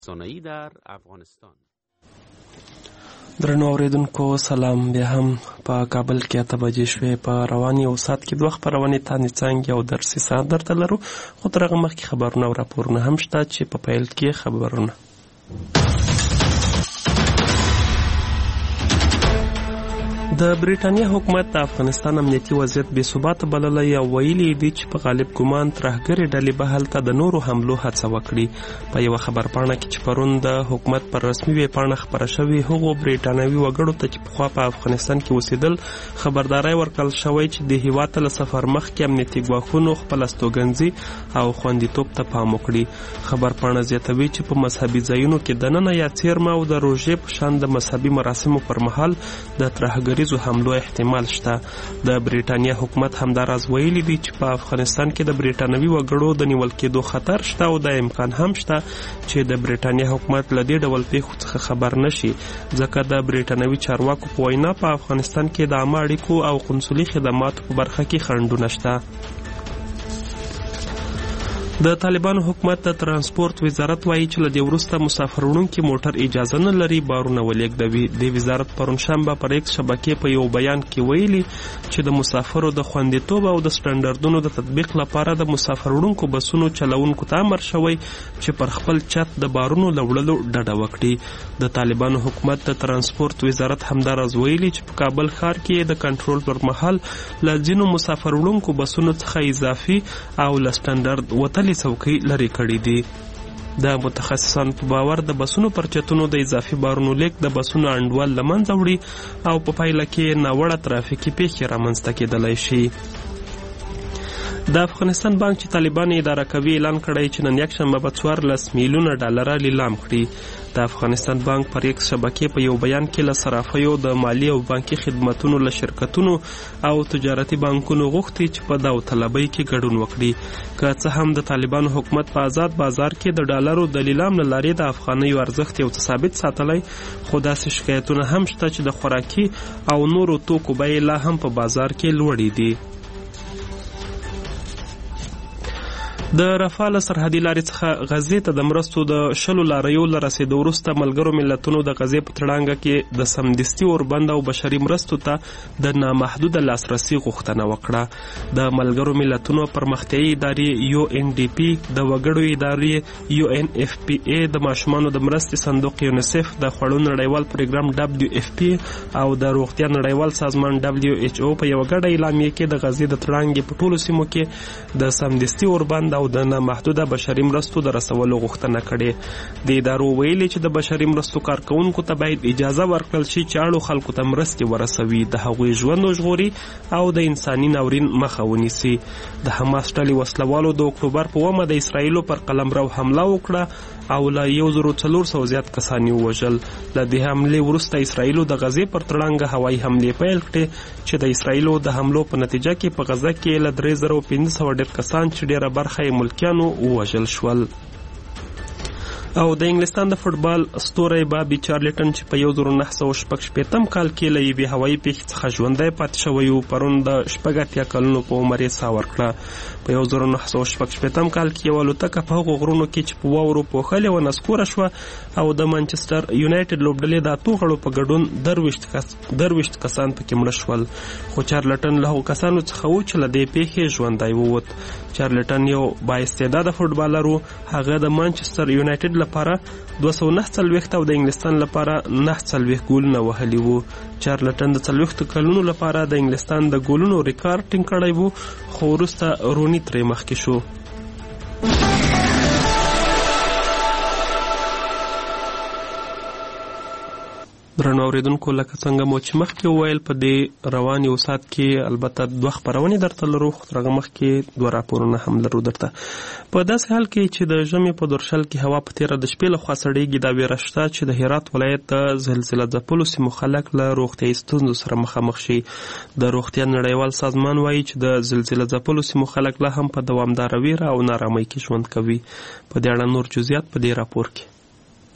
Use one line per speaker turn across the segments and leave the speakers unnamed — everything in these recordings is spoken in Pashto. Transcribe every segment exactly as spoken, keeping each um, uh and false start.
رسانه‌ای در افغانستان.
درنو اوریدونکو سلام. بیا هم په کابل کې اته بجې شوې. په رواني او ساعت کې دوه خپرونې تانې څانګې او درسي ساعت درته لرو، خو تر هغه مخکې خبرونه او راپورونه هم شته چې په پیل کې خبرونه. د برېټانیا حکومت د افغانستان امنیتي وضعیت بې ثباته بللی او ویلي دي چې په غالب ګمان ترهګرې ډلې به هلته د نورو حملو هڅه وکړي. په یوه خبرپاڼه کې چې پرون د حکومت پر رسمي ویبپاڼه خپره شوې، هغو برېټانوي وګړو ته چې پخوا په افغانستان کې اوسېدل خبرداری ورکړل شوی چې د هېواد ته له سفر مخکې امنیتي ګواښونو خپل استوګنځي او خوندیتوب ته پام وکړي. خبرپاڼه زیاتوي چې په مذهبي ځایونو کې دننه یا څیرمه او د روژې په شان د مذهبي مراسمو پر مهال د ترهګري حملو احتمال شته. د برېټانیا حکومت همداراز ویلي دي چې په افغانستان کې د برېټانوي وګړو د نیول کېدو خطر شته او د امکان هم شته چې د برېټانیا حکومت له دې ډول پیښو څخه خبر نشي، ځکه د برېټانوي چارواکو په وینا په افغانستان کې د عامه اړیکو او قنصلي خدماتو په برخه کې خنډونه شته. د طالبانو حکومت د ترانسپورت وزارت وایي چې له دې وروسته مسافر وړونکي موټر اجازه نه لري بارونه ولېږدوي. د وزارت پرون شنبه پر ایکس شبکې په یو بیان کې ویلي چې د مسافرو د خوندیتوب او د سټنډردونو د تطبیق لپاره د مسافر وړونکو بسونو چلوونکو ته امر شوی چې پر خپل چت د بارونو له وړلو ډډه وکړي. د طالبانو حکومت د ترانسپورت وزارت همداراز ویلي چې په کابل ښار کې د کنټرول پر مهال له ځینو مسافر وړونکو بسونو څخه اضافي او له سټنډرد وتلي څوکۍ لرې کړي دي. د متخصصانو په باور د بسونو پر چتونو د اضافي بارونو لیک د بسونو انډول له منځه وړي او په پایله کې ناوړه ترافیکي پیښې رامنځته کېدلی شي. د افغانستان بانک چې طالبان اداره کوي اعلان کړی چې نن یکشنبه به څوارلس میلیونه ډالره لیلام کړي. د افغانستان بانک پر ایکس شبکې په یو بیان کې له صرافیو د مالی او بانکي خدمتونو له شرکتونو او تجارتي بانکونو غوښتي چې په داوطلبۍ کې ګډون وکړي. که څه هم د طالبانو حکومت په آزاد بازار کې د ډالرو د لیلام له لارې د افغانیو ارزښت یو څه ثابت ساتلی، خو داسې شکایتونه هم شته چې د خوراکي او نورو توکو بیې لا هم په بازار کې لوړې دي. د رفاه له سرحدي لارې څخه غزې ته د مرستو د شلو لاریو له رسېدو وروسته ملګرو ملتونو د غزې په تړانګه کې د سمدستي اوربند او بشري مرستو ته د نامحدوده لاسرسي غوښتنه وکړه. د ملګرو ملتونو پرمختیایي ادارې یو ان ډي پي، د وګړو ادارې یو ان اف پی ای، د ماشومانو د مرستې صندوق یونیسف، د خوړو نړیوال پروګرام ډبلیو اف پی او د روغتیا نړیوال سازمان ډبلیو ایچ او په یوه ګډه اعلامیه کې د غزې د تړانګې په ټولو سیمو کې د سمدستي اوربند او د نامحدوده بشري مرستو د رسولو غوښتنه کړې. د ادارو ویلي چې د بشري مرستو کارکوونکو ته باید اجازه ورکړل شي چې اړو خلکو ته مرستې ورسوي، د هغوی ژوند وژغوري او د انساني ناورین مخه ونیسي. د حماس ډلې وسلوالو د اکتوبر په اوومه د اسرائیلو پر قلمرو حمله وکړه او له یو زرو څلور سوه زیات کسان یې ووژل. له دې حملې وروسته اسرائیلو د غزې پر تړانګه هوایي حملې پیل کړې چې د اسرائیلو د حملو په نتیجه کې په غزه کې له درې زره پنځه سوه ډېر کسان چې ډېره برخه یې ملکیانو ووژل شول. او د انګلستان د فوټبال ستوری بابي چارلټن چې په یو زرو نهه سوه شپږ شپېتم کال کې له یوې هوایي پیښې څخه ژوندی پاتې شوی و، پرون د شپږ اتیا کلونو په عمر یې ساه ورکړه. په یو زرو نهه سوه شپږ شپېتم کال کې یوه الوتکه په هغو غرونو کې چې په واورو پوښلې وه نسکوره شوه او د مانچسټر یونایټډ لوبډلې د اتو غړو په ګډون درویشت کس درویشت کسان پکې مړه شول، خو چارلټن له هغو کسانو څخه و چې له دې پیښې ژوندی ووت. چارلټن یو بااستعداده فوټبالر و. هغه د مانچسټر یونایټډ لپاره دوه سوه نهه څلوېښت او د انګلستان لپاره نهه څلوېښت ګولونه وهلي وو. چارلټن د څلوېښتو کلونو لپاره د انګلستان د ګولونو ریکارډ ټینګ کړی وو، خو وروسته روني ترې مخکې شو. درنو اوریدونکو، لکه څنګه مو چې مخکې وویل، په دې روان یو ساعت کې البته دوه خپرونې درته لرو، خو تر هغه مخکې دوه راپورونه هم لرو درته. په داسې حال کې چې د ژمي په دورشل کې هوا په تېره د شپې لخوا سړېږي، دا ویره شته چې د هرات ولایت د زلزله ځپلو سیمو خلک له روغتیایي ستونزو سره مخامخ شي. د روغتیا نړیوال سازمان وایي چې د زلزله ځپلو سیمو خلک لا هم په دوامداره ویره او نارامۍ کې ژوند کوي. په دې اړه نور جزئیات په دې راپور کې.
په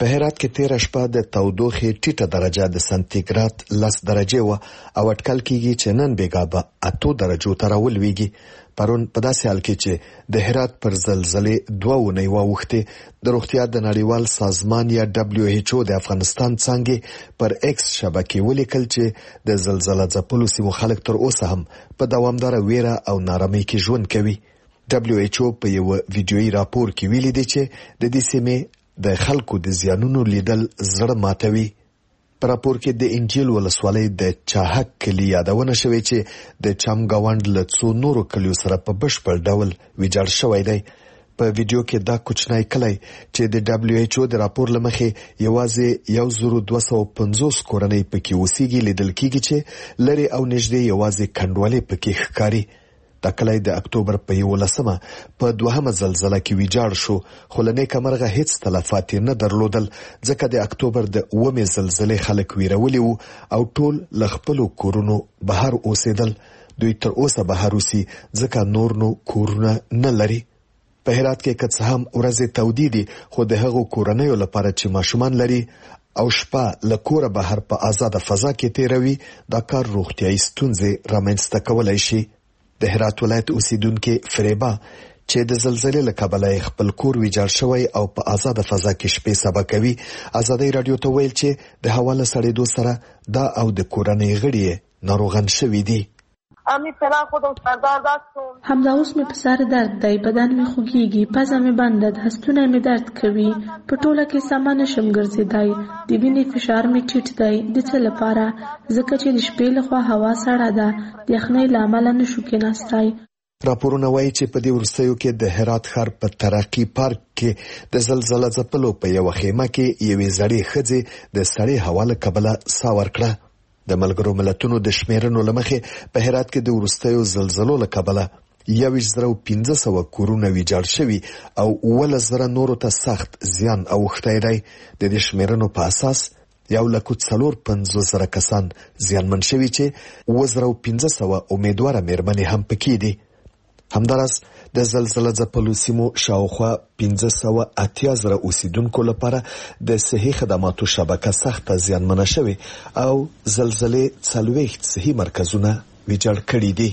په هرات کې تیر شپه د تودوخې ټیټه درجه د سانتیګراد لس درجه و او اټکل کیږي چې نن بیګا به اتو درجو ته راولويږي. پرون په داسې حال کې چې د هرات پر زلزلې دوه ونې واوښتې، د روغتیا د نړیوال سازمان یا دبلیو ایچ او د افغانستان څنګه پر ایکس شبکې ولیکل چې د زلزلې ځپلو سیمو خلک تر اوسه هم په دوامدار ویره او نارامۍ کې ژوند کوي. دبلیو ایچ او په یو ویډیويي راپور کې ویلي دی چې د دې سیمې د خلکو د زیانونو لیدل زړه ماتوي. په راپور کې د انجیل ولسوالۍ د چاهک کلی یادونه شوې چې د چمګاوند له څو نورو کلیو سره په بشپړ ډول ویجاړ شوی دی. په ویډیو کې دا کوچنی کلی چې د دبلیو ایچ او د راپور لمخې یوازې یو زر دوه سوه پنځوس کورنۍ پکې اوسېږي لیدل کېږي چې لري او نږدې یوازې کنډوالې پکې ښکاري. دا کلی د اکتوبر په یولسمه په دوهمه زلزله کې ویجاړ شو، خو له نیکه مرغه هیڅ تلفات نه درلودل ځکه د اکتوبر د اوومې زلزلې خلک ویرولي وو او ټول له خپلو کورونو بهر اوسېدل. دوی تر اوسه بهر اوسي ځکه نور نو کورونه نه لري. په هرات کې که څه هم ورځې تودې دي، خو د هغو کورنیو لپاره چې ماشومان لري او شپه له کوره بهر په آزاده فضا کې تیروي، دا کار روغتیایي ستونزې رامنځته کولی شي. د هرات ولایت اوسیدونکو فریبا چې د زلزلې له کبله خپل کور ویجاړ شوی او په آزاده فضا کې شپې سبا کوي، آزادۍ رادیو ته ویل چې د هوا له سړېدو سره دا او د کورنۍ غړي ناروغان شوي دي.
امی فعلا خودم سردردست
همدا اوس مې په سر درد دی، بدن مې خوږیږي، پزه مې بنده ده، هستونه مې درد کوي، په ټوله کې سمه نشم ګرځېدای، د وینې فشار مې ټیټ دی. د څه لپاره؟ ځکه چې د شپې لخوا هوا سړه ده، د یخنۍ له امله نشو کېناستی.
راپورونه وایي چې په دې وروستیو کې د هرات ښار په ترقي پارک کې د زلزلې ځپلو په یوه خیمه کې یوې زړې ښځې د سړې هوا له کبله ساه ورکړه. د ملګرو ملتونو د شمیرنو له مخې په هرات کې د وروستیو زلزلو له کبله یویشت زره پنځه سوه کورونه ویجاړ شوي او اوولس زره نورو ته سخت زیان اوښتی دی. د دې شمیرنو په اساس یو لک څلور پنځوس زره کسان زیانمن شوي چې اووه زره پنځه سوه امیدواره مېرمنې هم پکې دي. همداراز د زلزلې ځپلو سیمو شاوخوا پنځه سوه اتیا زره اوسیدونکو لپاره د صحي خدماتو شبکه سخته زیانمنه شوې او زلزلې څلوېښت صحي مرکزونه ویجاړ کړي دي.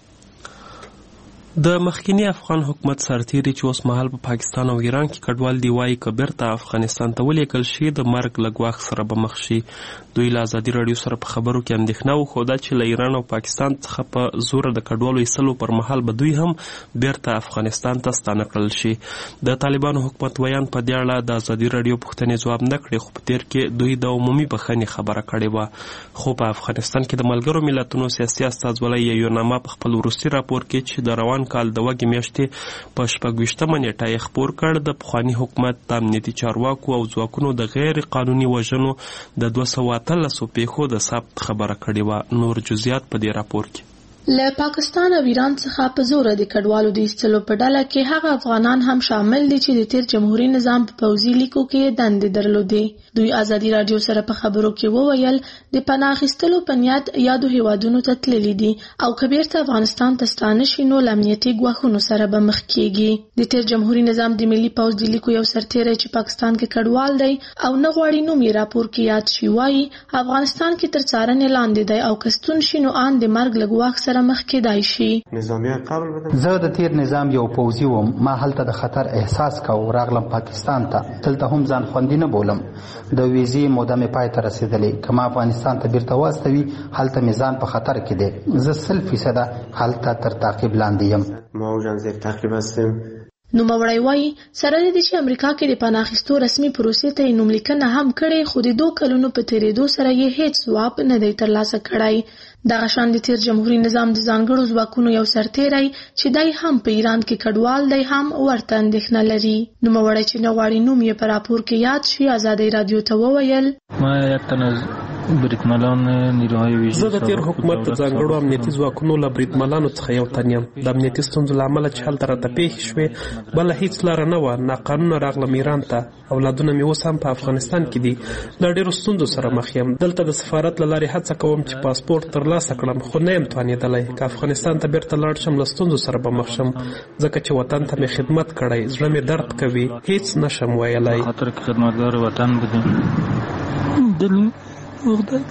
د مخکینی افغان حکومت سرتیری چې اوس مهال په پاکستان او ایران کې کډوال دی وایي که بیرته افغانستان ته ولیږل شي د مرګ له ګواښ سره به مخ شي. دوی له ازادي راډیو سره په خبرو کې اندېښنه وښوده چې له ایران او پاکستان څخه په زوره د کډوالو ایستلو پر مهال به دوی هم بیرته افغانستان ته ستانه کړل شي. د طالبانو حکومت ویان په دې اړه د ازادي راډیو پوښتنې ځواب نه کړې، خو په تیر کې دوی د عمومي بخښنې خبره کړې وه. خو په افغانستان کې د ملګرو ملتونو سیاسي استازولۍ یوناما په خپل وروستي راپور کې چې د روان کال د وږي میاشتې په شپږویشتمه نیټه یې خپور کړ، د پخواني حکومت د امنیتي چارواکو او ځواکونو د غیر قانوني وژنو د دوه سوه اتلسو پیښو د ثبت خبره کړې وه. نور جزئیات په دې راپور کې.
له پاکستان او ایران څخه په زوره د کډوالو د ایستلو په ډله کې هغه افغانان هم شامل دي چې د تیر جمهوریت نظام په پوځي لیکو کې دندې درلودې. دوی ازادي راډیو سره په خبرو کې وویل د پناه اخیستلو په نیت یادو هیوادونو ته تللي دي او که بیرته افغانستان ته ستانه شي نو له امنیتي ګواښونو سره به مخ کیږي. د تیر جمهوریت نظام د ملي پوځ د لیکو یو سرتیری چې پاکستان کې کډوال دی او نه غواړي نوم یې راپور کې یاد شي وایي افغانستان کې تر څارنې لاندې دی او که ستون شي نو ان د مرګ له ګواښ سره مخ کېدای شي.
زه د تیر نظام یو پوځي وم، ما هلته د خطر احساس کاوه، راغلم پاکستان ته، دلته هم ځان خوندي نه بولم. د ویزې موده مې پای ته رسېدلې، که ما افغانستان ته بیرته واستوي هلته مې ځان په خطر کې دی. زه سل فیصده هلته تر تعقیب لاندې یم.
نوموړی وایي سره د دې چې امریکا کې د پناه اخیستو رسمي پروسې ته یې نوملیکنه هم کړې، خو د دوه کلونو په تېرېدو سره یې هیڅ ځواب نه دی ترلاسه کړی. دغه شان د تیر جمهوریت نظام د ځانګړو ځواکونو یو سرتیری چې دی هم په ایران کې کډوال دی هم ورته اندېښنه لري. نوموړی چې نه غواړي نوم یې په راپور کې یاد شي ازادۍ راډیو ته وویل
ما یک تن از بریدملان نیروهای ویژه
زه د تیر حکومت د ځانګړو امنیتي ځواکونو له بریدملانو څخه یو تن یم. د امنیتي ستونزو له امله چې هلته راته پیښې شوې بله هیڅ لاره نه وه. ناقانونه راغلم ایران ته. اولادونه مې اوس هم په افغانستان کې دي. له ډېرو ستونزو سره مخ یم. دلته د سفارت له لارې هڅه کوم چې پاسپورت ترلاسه کړم خو نه یم توانېدلی. که افغانستان ته بیرته لاړ شم له ستونزو سره به مخ شم ځکه چې وطن ته مې خدمت کړی. زړه مې درد کوي. هیڅ نشم ویلی.
خاطر که خدمتگار وطن بودیم دل وقت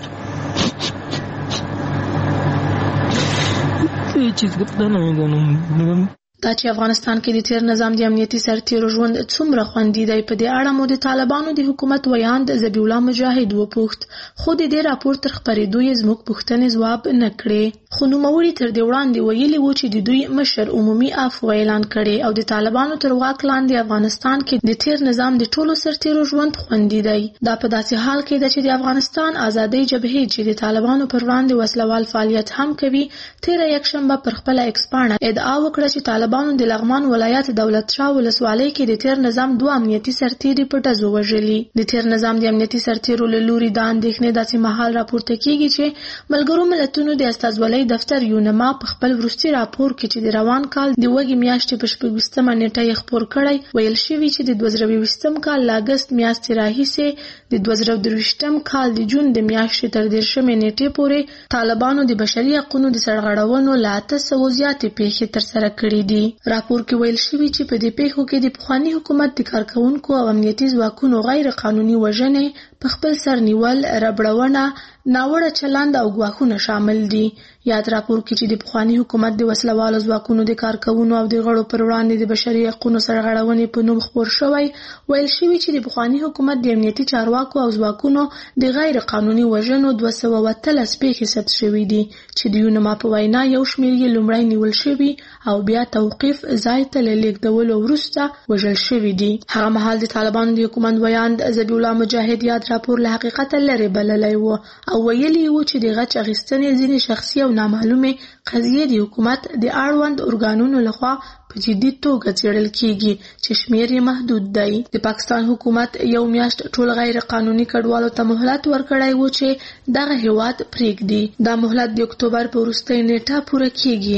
هیچ چیز که پتا نمیدانم.
دا چې افغانستان کې د تیر نظام د امنیتي سرتیرو ژوند څومره خوندي دی په دې اړه مو د طالبانو د حکومت ویاند ذبیح الله مجاهد وپوښت خو د دې راپور تر خپرېدو یې زموږ پوښتنې ځواب نه کړې. خو نوموړي تر دې وړاندې ویلي وو چې د دوی مشر عمومي عفو اعلان کړی او د طالبانو تر واک لاندې افغانستان کې د تیر نظام د ټولو سرتیرو ژوند خوندي دی. دا په داسې حال کې ده چې د افغانستان آزادۍ جبهې چې د طالبانو پر وړاندې وسلوال فعالیت هم کوي تیره یکشنبه پر خپله ایکس پاڼه ادعا وکړه چې طالبانو د لغمان ولایت دولت شاه ولسوالۍ کې د تیر نظام دوه امنیتي سرتیري په ډزو وژلي. د تیر نظام د امنیتي سرتیرو له لوري دا اندېښنې داسې مهال راپورته کیږي چې ملګرو ملتونو د استازولۍ دفتر یونما په خپل وروستي راپور کې چې د روان کال د وږي میاشتې په شپږویشتمه نیټه یې خپور کړی ویل شوي چې د دوه زره اوویشتم کال له اګست میاشتې راهیسې د دوه زره درویشتم کال د جون د میاشتې تر دېرشمې نیټې پورې طالبانو د بشري حقونو د سرغړونو له اته سوو زیاتې پیښې ترسره کړي دي. راپور کې ویل شوي چې په دې پیښو کې د پخواني حکومت د کارکوونکو او امنیتي ځواکونو غیر قانوني وژنې په خپل سر نیول ربړونه ناوړه چلند او ګواښونه شامل دي. یاد راپور کې چې د پخواني حکومت د وسلوالو ځواکونو د کارکوونکو او د غړو پر وړاندې د بشري حقونو سرغړونې په نوم خپور شوی ویل شوي چې د پخواني حکومت د امنیتي چارواکو او ځواکونو د غیر قانوني وژنو دوه سوه اتلس پیښې ثبت شوي دي چې د یونما په وینا یو شمېر یې لومړی نیول شوي او بیا توقیف ځای ته له لیږدولو وروسته وژل شوي دي. هغه مهال د طالبانو د حکومت ویاند ذبیح الله مجاهد یاد راپور له حقیقته لرې بللی و او ویلي و چې د غچ اخیستنې ځینې شخصي او نامعلومې قضیې د حکومت د اړوند ارګانونو لخوا په جدي توګه څېړل کیږي چې شمېر یې محدود دی. د پاکستان حکومت یو میاشت ټول غیر قانوني کډوالو ته مهلت ورکړی و چې دغه هیواد پرېږدي. دا مهلت د اکتوبر په وروستۍ نیټه پوره کیږي.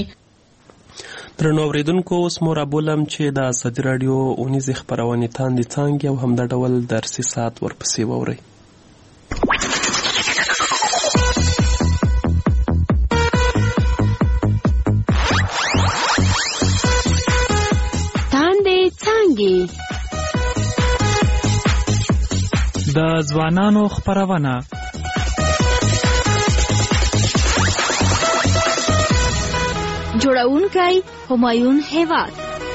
درنو اورېدونکو اوس مو رابولم چې د ازادي راډیو اونیزې خپرونې تاندې څانګې او همدا ډول درسي ساعت ورپسې واورئ.
د ځوانانو خپرونه
جوړونکی همایون هیواد.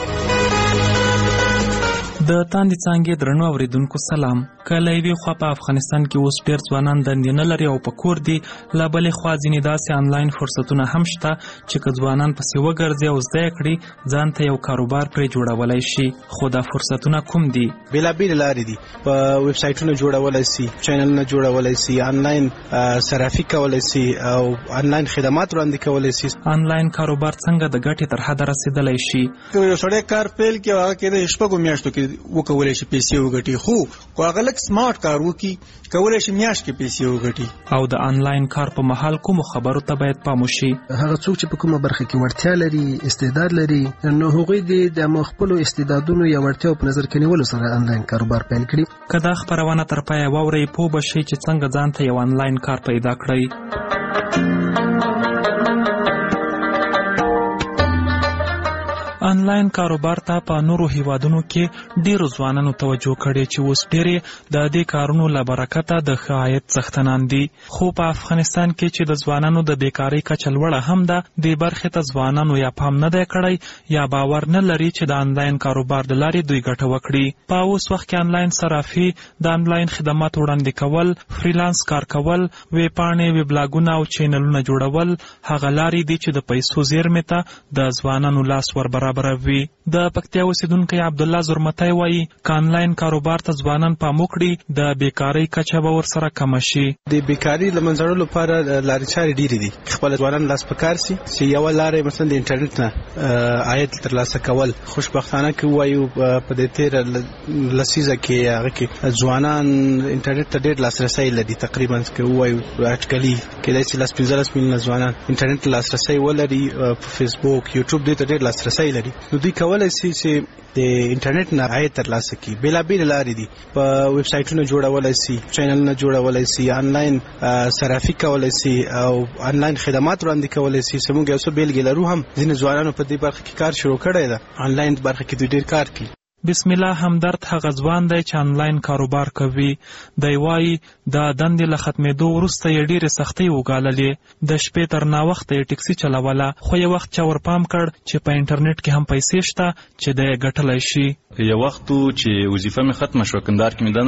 د تاندې څانګې درنو اورېدونکو سلام. که له یوې خوا په افغانستان کې اوس ډېر ځوانان دندې نه لري او په کور دي، له بلې خوا ځینې داسې آنلاین فرصتونه هم شته چې که ځوانان پسې وګرځي او زده یې کړي ځان ته یو کاروبار پرې جوړولی شي. خو دا فرصتونه کوم دي؟
بېلابېلې لارې دي. په ویب سایټونه جوړولی سي، چینلونه جوړولی سي، آنلاین صرافي کولی سي او آنلاین خدمات وړاندې کولی سي.
آنلاین کاروبار څنګه د ګټې تر حده رسېدلی شي؟
یو سړی کار پیل کړي او هغه کېدای شپږو میاشتو کې وکولی شي پیسې وګټي، خو که هغه لږ سمارټ کار وکړي کولی شي میاشت کې پیسې وګټي.
او د آنلاین کار په مهال کومو خبرو ته باید پام وشي؟
هغه څوک چې په کومه برخه کې وړتیا لري، استعداد لري، نو هغوی د خپلو استعدادونو یا وړتیاو په نظر کې نیولو سره آنلاین کاروبار پیل کړي.
که دا خپرونه تر پایه واورئ پوه به شئ چې څنګه ځان ته یو آنلاین کار پیدا کړئ. آنلاین کاروبار ته په نورو هیوادونو کې ډیرو ځوانانو توجه کړې چې اوس ډېرې د دې کارونو له برکته د ښه عاید څښتنان دي. خو په افغانستان کې چې د ځوانانو د بیکارۍ کچه لوړه هم ده، دې برخې ته ځوانانو یا پام نه دی کړی یا باور نه لري چې د آنلاین کاروبار د لارې دوی ګټه وکړي. په اوس وخت کې آنلاین صرافي، د آنلاین خدمات وړاندې کول، فریلانس کار کول، ویب پاڼې، ویبلاګونه او چینلونه جوړول هغه لارې دي چې د پیسو زیرمې ته د ځوانانو لاس ور برابروي. وي. د پکتیا اوسیدونکی عبدالله زرمتی وایي که انلاین کاروبار ته ځوانان پام وکړي د بیکارۍ کچه به ورسره کمه شي.
د بیکارۍ له منځه وړلو لپاره لارې چارې ډېرې دي. خپل ځوانان لاس په کار سي چې یوه لاره مثلا د انټرنیټ نه عاید ترلاسه کول. خوشبختانه که ووایو په دې تېره لسیزه کې هغه کې ځوانان انټرنیټ ته ډېر لاسرسی لري. تقریبا که ووایو اټکلي کېدای شي لس پنځلس میلیونه ځوانان انټرنیټ ته لاسرسی ولري. په فیسبوک یوټیوب دې ته ډېر لاسرسی لري. نو دوی کولی شي چې د انټرنیټ نه عاید ترلاسه کړي. بېلابېلې لارې دي. په ویب سایټونه جوړولی شي، چینلونه جوړولی شي، انلاین صرافي کولی شي او انلاین خدمات وړاندې کولی شي. زموږ یو څه بیلګې لرو هم ځینې ځوانانو په دې برخه کې کار شروع کړی ده. انلاین برخه کې دوی ډېر کار کوي.
بسم الله همدرد هغه ځوان دی چې انلاین کاروبار کوي. دی وایي د دندې له ختمېدو وروسته یې ډېرې سختۍ وګاللې. د شپې تر ناوخته یې ټکسي چلوله، خو یو وخت چا ورپام کړ چې په انټرنیټ کې هم پیسې شته چې دی یې ګټلی شي.
یو وخت چې وظیفه مې ختمه شوه، کندهار کې مې